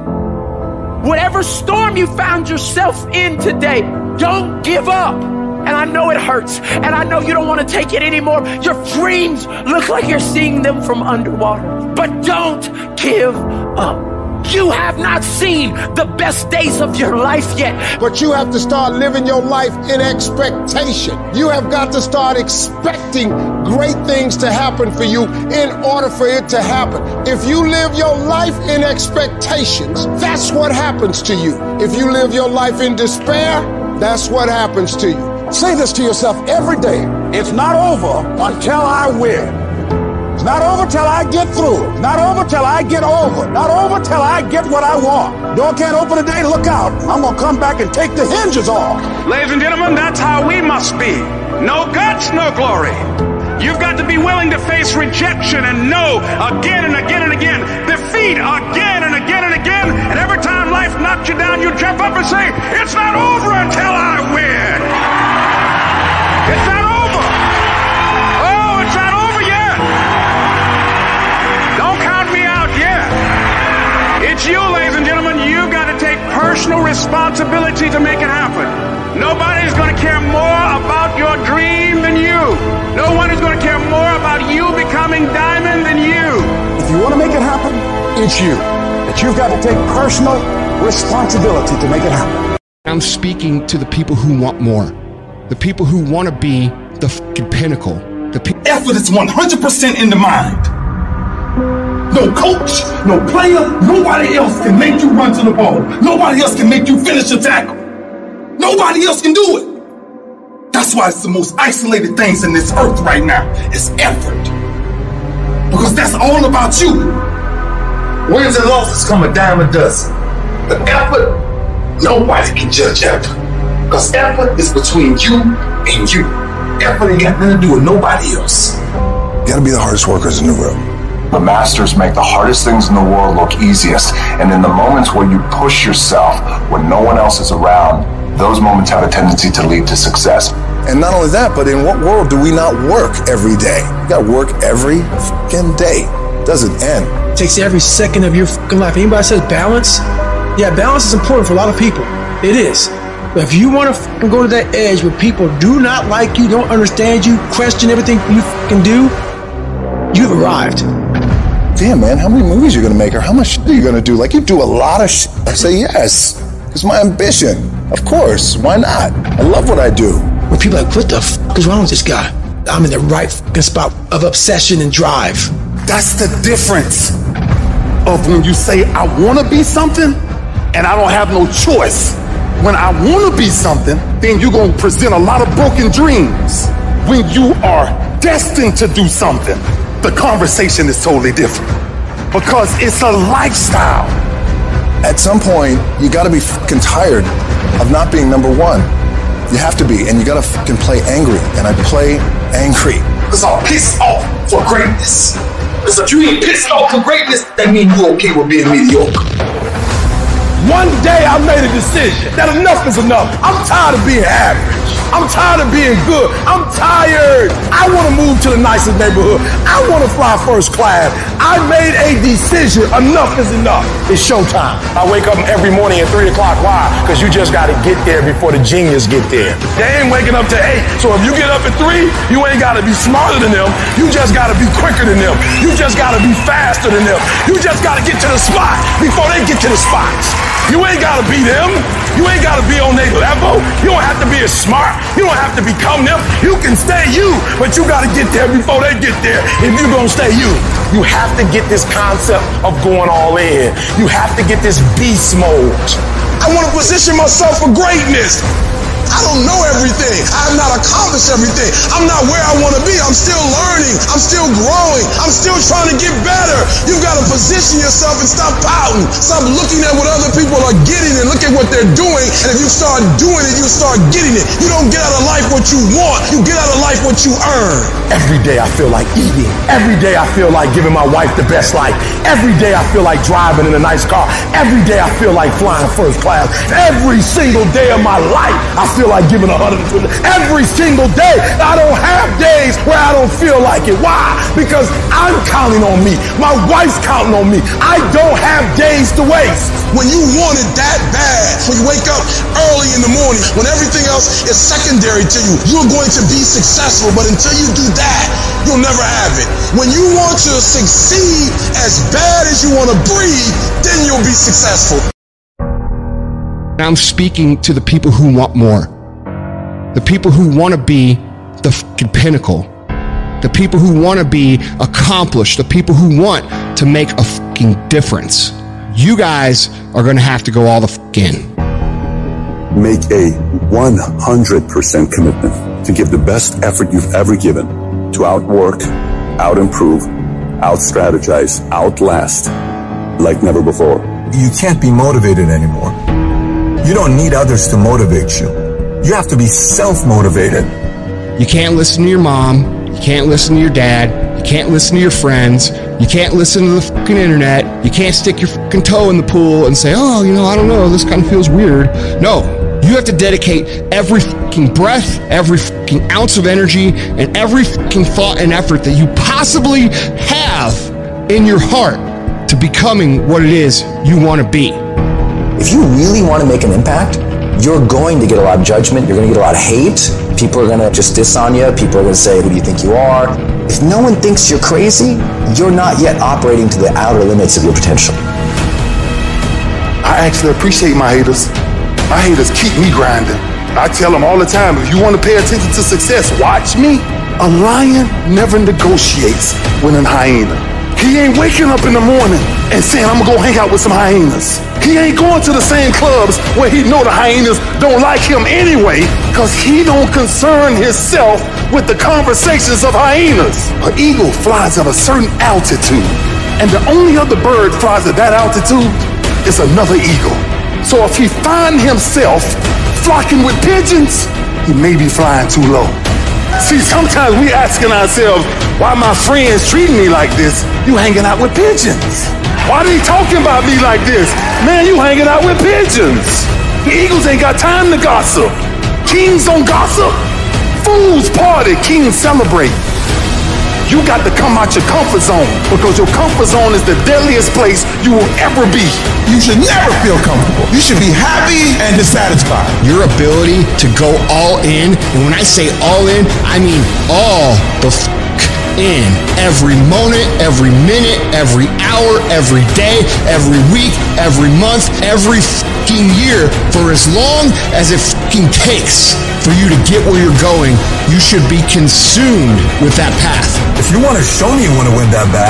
Whatever storm you found yourself in today, don't give up. And I know it hurts, and I know you don't want to take it anymore. Your dreams look like you're seeing them from underwater. But don't give up. You have not seen the best days of your life yet. But you have to start living your life in expectation. You have got to start expecting great things to happen for you in order for it to happen. If you live your life in expectations, that's what happens to you. If you live your life in despair, that's what happens to you. Say this to yourself every day. It's not over until I win. It's not over till I get through. It's not over till I get over. Not over till I get what I want. Door can't open today, look out. I'm going to come back and take the hinges off. Ladies and gentlemen, that's how we must be. No guts, no glory. You've got to be willing to face rejection and no again and again and again. Defeat again and again and again. And every time life knocks you down, you jump up and say, it's not over until I win. It's not over. Oh, it's not over yet. Don't count me out yet. It's you, ladies and gentlemen. You've got to take personal responsibility to make it happen. Nobody's going to care more about your dream than you. No one is going to care more about you becoming diamond than you. If you want to make it happen, it's you. But you've got to take personal responsibility to make it happen. I'm speaking to the people who want more. The people who want to be the fucking pinnacle. Effort is 100% in the mind. No coach, no player, nobody else can make you run to the ball. Nobody else can make you finish a tackle. Nobody else can do it. That's why it's the most isolated things in this earth right now. It's effort. Because that's all about you. Wins and losses come a dime a dozen. But effort, nobody can judge effort. Because effort is between you and you. Effort ain't got nothing to do with nobody else. You gotta be the hardest workers in the room. The masters make the hardest things in the world look easiest. And in the moments where you push yourself, when no one else is around, those moments have a tendency to lead to success. And not only that, but in what world do we not work every day? You gotta work every fucking day. It doesn't end. It takes every second of your fucking life. Anybody says balance? Yeah, balance is important for a lot of people. It is. But if you want to fucking go to that edge where people do not like you, don't understand you, question everything you fucking do, you've arrived. Damn, man, how many movies are you gonna make or how much shit are you gonna do? Like, you do a lot of shit. I say yes. It's my ambition. Of course, why not? I love what I do. When people are like, what the fuck is wrong with this guy? I'm in the right fucking spot of obsession and drive. That's the difference of when you say, I wanna be something, and I don't have no choice. When I wanna be something, then you're gonna present a lot of broken dreams. When you are destined to do something, the conversation is totally different. Because it's a lifestyle. At some point, you gotta be fucking tired of not being number one. You have to be, and you gotta fucking play angry, and I play angry. Because I'm pissed off for greatness. Because if you ain't pissed off for greatness, that means you okay with being mediocre. One day I made a decision that enough is enough. I'm tired of being average. I'm tired of being good. I'm tired. I want to move to the nicest neighborhood. I want to fly first class. I made a decision. Enough is enough. It's showtime. I wake up every morning at 3 o'clock. Why? Because you just got to get there before the genius get there. They ain't waking up to 8. So if you get up at 3, you ain't got to be smarter than them. You just got to be quicker than them. You just got to be faster than them. You just got to get to the spot before they get to the spots. You ain't got to be them. You ain't got to be on their level. You don't have to be as smart. You don't have to become them. You can stay you, but you got to get there before they get there if you're going to stay you. You have to get this concept of going all in. You have to get this beast mode. I want to position myself for greatness. I don't know everything. I have not accomplished everything. I'm not where I want to be. I'm still learning. I'm still growing. I'm still trying to get better. You've got to position yourself and stop pouting. Stop looking at what other people are getting and look at what they're doing. And if you start doing it, you start getting it. You don't get out of life what you want. You get out of life what you earn. Every day I feel like eating. Every day I feel like giving my wife the best life. Every day I feel like driving in a nice car. Every day I feel like flying first class. Every single day of my life I feel like giving 120. Every single day. I don't have days where I don't feel like it. Why? Because I'm counting on me. My wife's counting on me. I don't have days to waste. When you want it that bad, when you wake up early in the morning, when everything else is secondary to you, you're going to be successful. But until you do that, you'll never have it. When you want to succeed as bad as you want to breathe, then you'll be successful. I'm speaking to the people who want more. The people who want to be the fucking pinnacle. The people who want to be accomplished. The people who want to make a fucking difference. You guys are going to have to go all the fuck in. Make a 100% commitment to give the best effort you've ever given to outwork, out-improve, out-strategize, outlast like never before. You can't be motivated anymore. You don't need others to motivate you. You have to be self-motivated. You can't listen to your mom. You can't listen to your dad. You can't listen to your friends. You can't listen to the fucking internet. You can't stick your fucking toe in the pool and say, oh, I don't know, this kind of feels weird. No, you have to dedicate every fucking breath, every fucking ounce of energy, and every fucking thought and effort that you possibly have in your heart to becoming what it is you want to be. If you really want to make an impact, you're going to get a lot of judgment. You're going to get a lot of hate. People are going to just diss on you. People are going to say, who do you think you are? If no one thinks you're crazy, you're not yet operating to the outer limits of your potential. I actually appreciate my haters. My haters keep me grinding. I tell them all the time, if you want to pay attention to success, watch me. A lion never negotiates with a hyena. He ain't waking up in the morning and saying, I'm gonna go hang out with some hyenas. He ain't going to the same clubs where he know the hyenas don't like him anyway, because he don't concern himself with the conversations of hyenas. An eagle flies at a certain altitude, and the only other bird flies at that altitude is another eagle. So if he find himself flocking with pigeons, he may be flying too low. See, sometimes we asking ourselves, why my friends treating me like this? You hanging out with pigeons. Why they talking about me like this? Man, you hanging out with pigeons. The eagles ain't got time to gossip. Kings don't gossip. Fools party, kings celebrate. You got to come out your comfort zone, because your comfort zone is the deadliest place you will ever be. You should never feel comfortable. You should be happy and dissatisfied. Your ability to go all in, and when I say all in, I mean all the in. Every moment, every minute, every hour, every day, every week, every month, every fucking year, for as long as it fucking takes for you to get where you're going. You should be consumed with that path. If you want to show me you want to win that bad,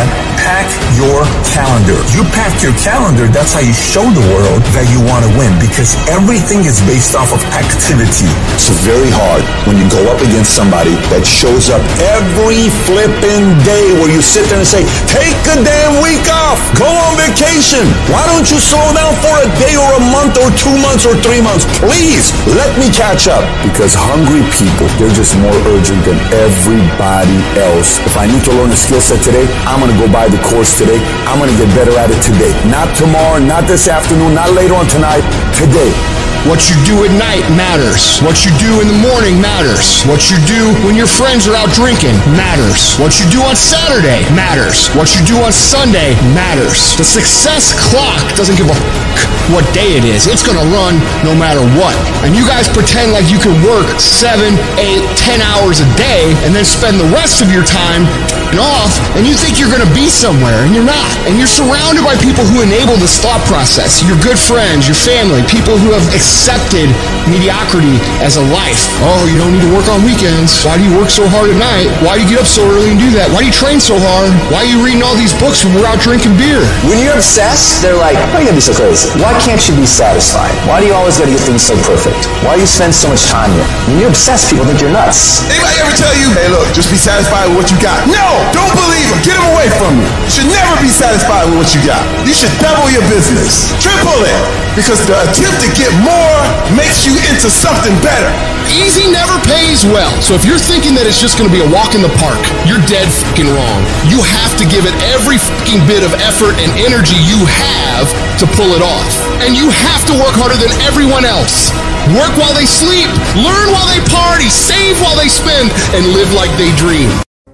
pack your calendar. You pack your calendar, that's how you show the world that you want to win, because everything is based off of activity. It's very hard when you go up against somebody that shows up every flipping day where you sit there and say, take a damn week off, go on vacation. Why don't you slow down for a day or a month or 2 months or 3 months? Please, let me catch up. Because hungry people, they're just more urgent than everybody else. If I need to learn a skill set today, I'm going to go buy the course today. I'm going to get better at it today. Not tomorrow, not this afternoon, not later on tonight, today. What you do at night matters. What you do in the morning matters. What you do when your friends are out drinking matters. What you do on Saturday matters. What you do on Sunday matters. The success clock doesn't give a what day it is. It's gonna run no matter what. And you guys pretend like you can work 7, 8, 10 hours a day and then spend the rest of your time off, and you think you're gonna be somewhere, and you're not. And you're surrounded by people who enable this thought process. Your good friends, your family, people who have accepted mediocrity as a life. Oh, you don't need to work on weekends. Why do you work so hard at night? Why do you get up so early and do that? Why do you train so hard? Why are you reading all these books when we're out drinking beer? When you're obsessed, they're like, why are you gonna be so crazy? Why can't you be satisfied? Why do you always gotta get things so perfect? Why do you spend so much time here? When you're obsessed, people think you're nuts. Anybody ever tell you, hey look, just be satisfied with what you got? No! Don't believe him. Get him away from you. You should never be satisfied with what you got. You should double your business. Triple it. Because the attempt to get more makes you into something better. Easy never pays well. So if you're thinking that it's just going to be a walk in the park, you're dead fucking wrong. You have to give it every fucking bit of effort and energy you have to pull it off. And you have to work harder than everyone else. Work while they sleep, learn while they party, save while they spend, and live like they dream.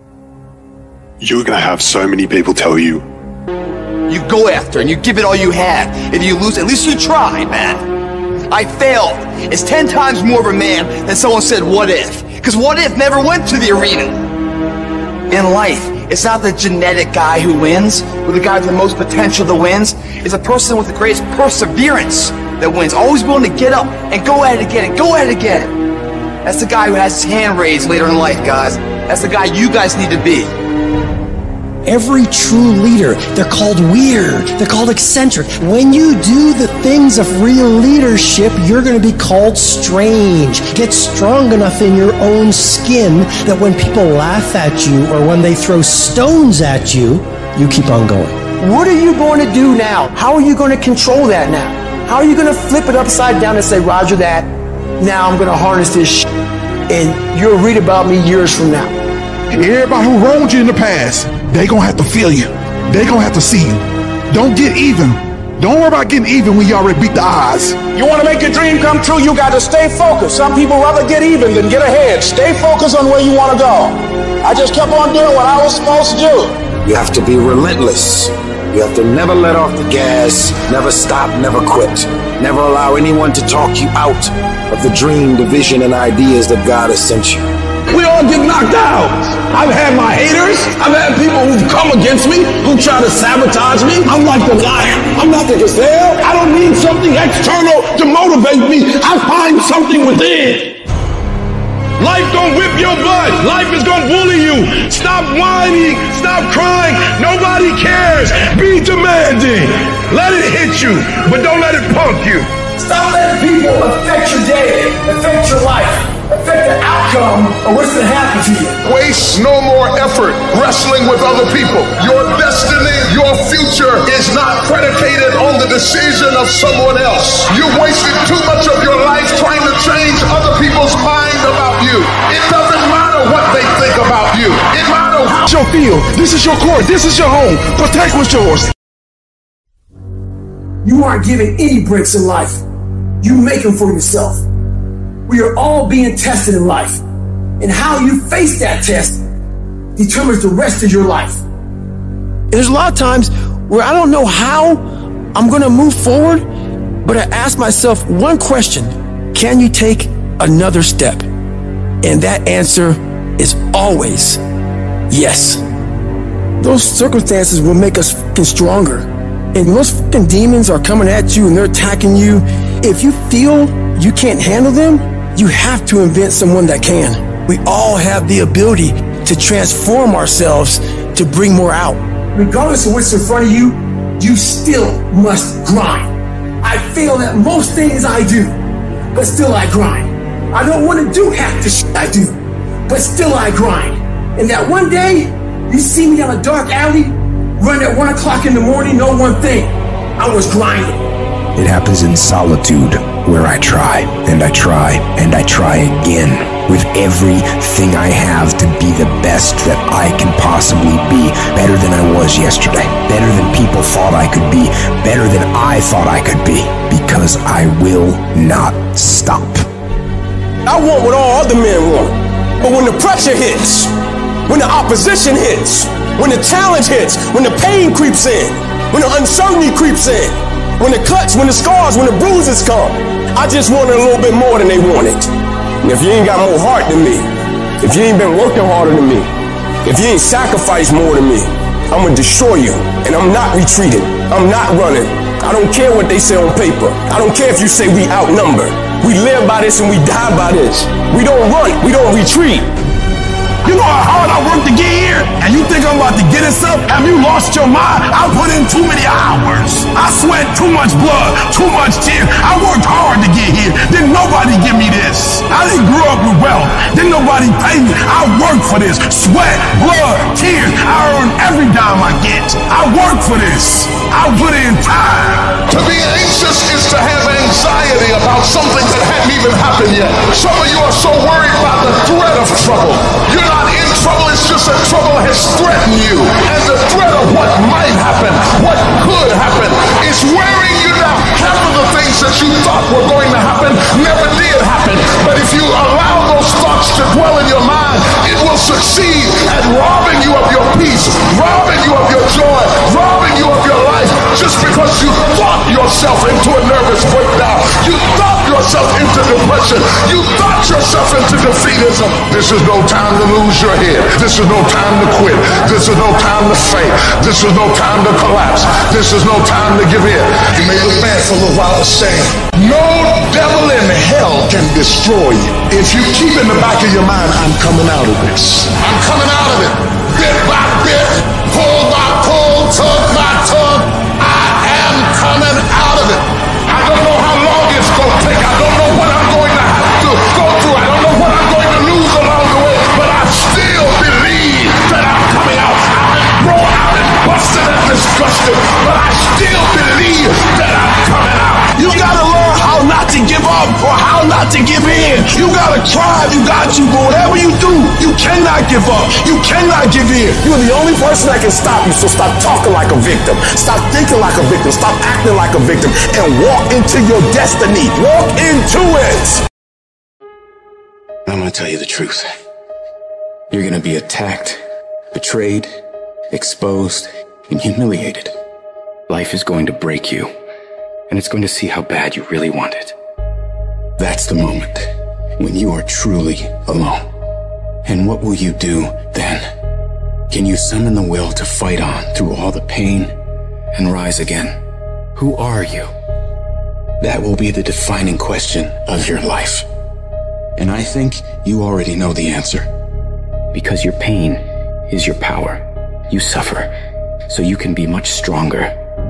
You're gonna have so many people tell you, you go after and you give it all you had. If you lose, at least you tried, man. I failed. It's 10 times more of a man than someone said, what if? Because what if never went to the arena. In life, it's not the genetic guy who wins, or the guy with the most potential that wins. It's a person with the greatest perseverance that wins. Always willing to get up and go at it again and go at it again. That's the guy who has his hand raised later in life, guys. That's the guy you guys need to be. Every true leader, they're called weird, they're called eccentric. When you do the things of real leadership, you're going to be called strange. Get strong enough in your own skin that when people laugh at you or when they throw stones at you, you keep on going. What are you going to do now? How are you going to control that now? How are you going to flip it upside down and say, Roger that, now I'm going to harness this shit, and you'll read about me years from now. Everybody who wronged you in the past, they gonna have to feel you. They gonna have to see you. Don't get even. Don't worry about getting even when you already beat the odds. You want to make your dream come true, you got to stay focused. Some people rather get even than get ahead. Stay focused on where you want to go. I just kept on doing what I was supposed to do. You have to be relentless. You have to never let off the gas, never stop, never quit. Never allow anyone to talk you out of the dream, the vision, and ideas that God has sent you. We all get knocked out. I've had my haters. I've had people who've come against me, who try to sabotage me. I'm like the lion. I'm not the gazelle. I don't need something external to motivate me. I find something within. Life gonna whip your butt. Life is gonna bully you. Stop whining. Stop crying. Nobody cares. Be demanding. Let it hit you, but don't let it punk you. Stop letting people affect your day, affect your life, affect the outcome of what's going to happen to you. Waste no more effort wrestling with other people. Your destiny, your future is not predicated on the decision of someone else. You wasted too much of your life trying to change other people's mind about you. It doesn't matter what they think about you. It matters how your field. This is your court. This is your home. Protect what's yours. You aren't given any breaks in life. You make them for yourself. We are all being tested in life. And how you face that test determines the rest of your life. And there's a lot of times where I don't know how I'm going to move forward, but I ask myself one question: can you take another step? And that answer is always yes. Those circumstances will make us stronger. And those fucking demons are coming at you and they're attacking you. If you feel you can't handle them, you have to invent someone that can. We all have the ability to transform ourselves to bring more out. regardless of what's in front of you, you still must grind. I fail at most things I do, but still I grind. I don't want to do half the shit I do, but still I grind. And that one day, you see me down a dark alley, run at 1 o'clock in the morning, know one thing, I was grinding. It happens in solitude, where I try, and I try, and I try again, with everything I have to be the best that I can possibly be, better than I was yesterday, better than people thought I could be, better than I thought I could be, because I will not stop. I want what all other men want, but when the pressure hits, when the opposition hits, when the challenge hits, when the pain creeps in, when the uncertainty creeps in, when the cuts, when the scars, when the bruises come, I just want it a little bit more than they want it. And if you ain't got more heart than me, if you ain't been working harder than me, if you ain't sacrificed more than me, I'm gonna destroy you. And I'm not retreating. I'm not running. I don't care what they say on paper. I don't care if you say we outnumber. We live by this and we die by this. We don't run. We don't retreat. You know how hard I worked to get here? And you think I'm about to get us up? Have you lost your mind? I put in too many hours. I sweat too much blood, too much tears. I worked hard to get here. Didn't nobody give me this. I didn't grow up with wealth. Didn't nobody pay me. I worked for this. Sweat, blood, tears. I earn every dime I get. I work for this. I put in time. To be anxious is to have anxiety about something that hadn't even happened yet. Some of you are so worried about the threat of trouble. You're not in trouble, it's just that trouble has threatened you. And the threat of what might happen, what could happen, is wearing you down. Half of the things that you thought were going to happen never did happen. But if you allow those thoughts to dwell in your mind, it will succeed at robbing you of your peace, robbing you of your joy, robbing you of your life, just because you thought yourself into a nervous breakdown. You thought yourself into depression. You thought yourself into defeatism. This is no time to lose your head. This is no time to quit. This is no time to faint. This is no time to collapse. This is no time to give in. You may look bad for a little while to say, no devil in hell can destroy you. If you keep in the back of your mind, I'm coming out of this. I'm coming out of it. Bit by bit, pull by pull, tug by tug, I am coming out of it. I don't know how long it's going to take. I don't know what I'm going to have to go through. I don't know what I'm going to lose along the way, but I still believe that I'm coming out. I've been thrown out and busted and disgusted, but I still believe that I'm coming out. You gotta learn how not to give up or how not to give in. You gotta try. You got to. But whatever you do, you cannot give up. You cannot give in. You're the only person that can stop you, so stop talking like a victim. Stop thinking like a victim. Stop acting like a victim. And walk into your destiny. Walk into it. I'm gonna tell you the truth. You're gonna be attacked, betrayed, exposed, and humiliated. Life is going to break you, and it's going to see how bad you really want it. That's the moment when you are truly alone. And what will you do then? Can you summon the will to fight on through all the pain and rise again? Who are you? That will be the defining question of your life. And I think you already know the answer. Because your pain is your power. You suffer, so you can be much stronger.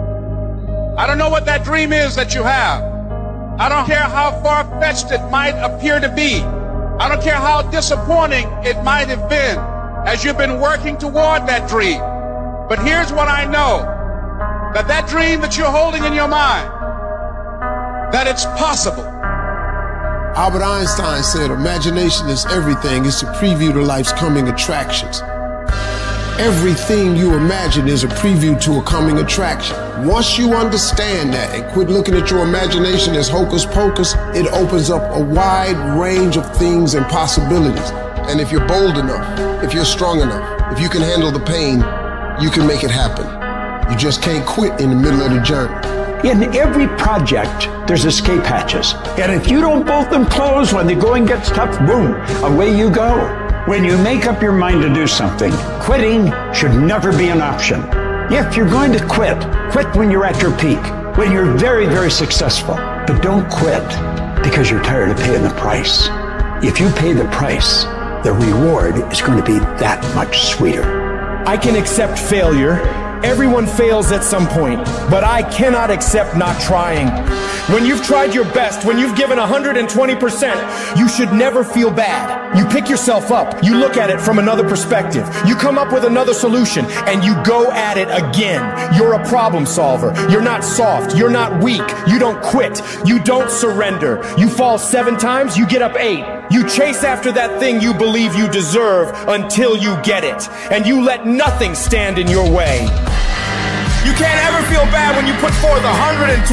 I don't know what that dream is that you have. I don't care how far-fetched it might appear to be. I don't care how disappointing it might have been as you've been working toward that dream. But here's what I know, that dream that you're holding in your mind, that it's possible. Albert Einstein said, imagination is everything. It's a preview to life's coming attractions. Everything you imagine is a preview to a coming attraction. Once you understand that and quit looking at your imagination as hocus pocus, it opens up a wide range of things and possibilities. And if you're bold enough, if you're strong enough, if you can handle the pain, you can make it happen. You just can't quit in the middle of the journey. In every project, there's escape hatches. And if you don't bolt them closed when the going gets tough, boom, away you go. When you make up your mind to do something, quitting should never be an option. If you're going to quit, quit when you're at your peak, when you're very, very successful. But don't quit because you're tired of paying the price. If you pay the price, the reward is going to be that much sweeter. I can accept failure Everyone fails at some point, but I cannot accept not trying. When you've tried your best, when you've given 120%, you should never feel bad. You pick yourself up, you look at it from another perspective, you come up with another solution, and you go at it again. You're a problem solver. You're not soft. You're not weak. You don't quit. You don't surrender. You fall 7 times, you get up 8. You chase after that thing you believe you deserve until you get it, and you let nothing stand in your way. You can't ever feel bad when you put forth 120%.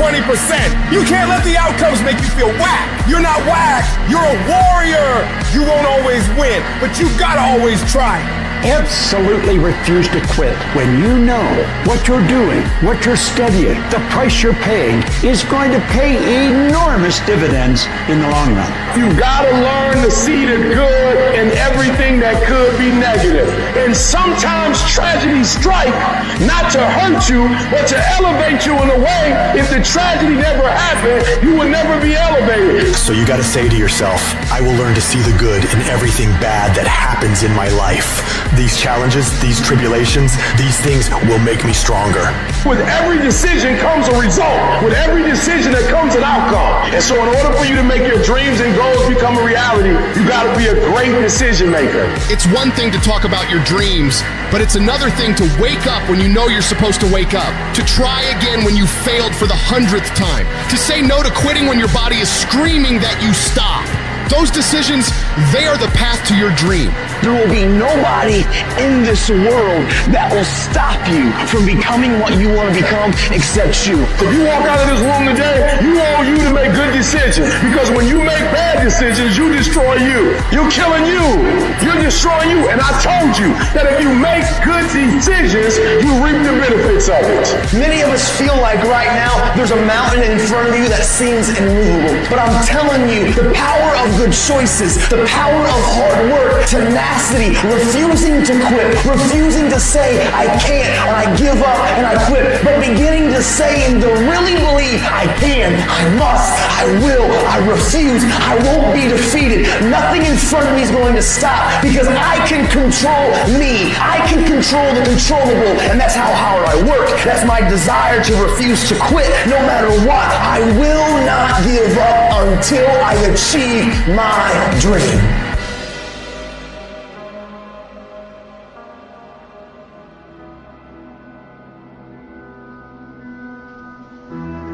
You can't let the outcomes make you feel whack. You're not whack. You're a warrior. You won't always win, but you gotta always try. Absolutely refuse to quit when you know what you're doing, what you're studying, the price you're paying is going to pay enormous dividends in the long run. You gotta learn to see the good in everything that could be negative. And sometimes tragedies strike not to hurt you, but to elevate you in a way. If the tragedy never happened, you would never be elevated. So you gotta say to yourself, I will learn to see the good in everything bad that happens in my life. These challenges, these tribulations, these things will make me stronger. With every decision comes a result. With every decision there comes an outcome. And so in order for you to make your dreams and goals become a reality, you gotta be a great decision maker. It's one thing to talk about your dreams, but it's another thing to wake up when you know you're supposed to wake up, to try again when you failed for the 100th time, to say no to quitting when your body is screaming that you stop. Those decisions, they are the path to your dream. There will be nobody in this world that will stop you from becoming what you want to become except you. If you walk out of this room today, you want you to make good decisions. Because when you make bad decisions, you destroy you. You're killing you. You're destroying you. And I told you that if you make good decisions, you reap the benefits of it. Many of us feel like right now there's a mountain in front of you that seems immovable. But I'm telling you, the power of good choices, the power of hard work, tenacity, refusing to quit, refusing to say I can't and I give up and I quit, but beginning to say and to really believe I can, I must, I will, I refuse, I won't be defeated. Nothing in front of me is going to stop because I can control me. I can control the controllable, and that's how hard I work. That's my desire to refuse to quit no matter what. I will not give up until I achieve my dream.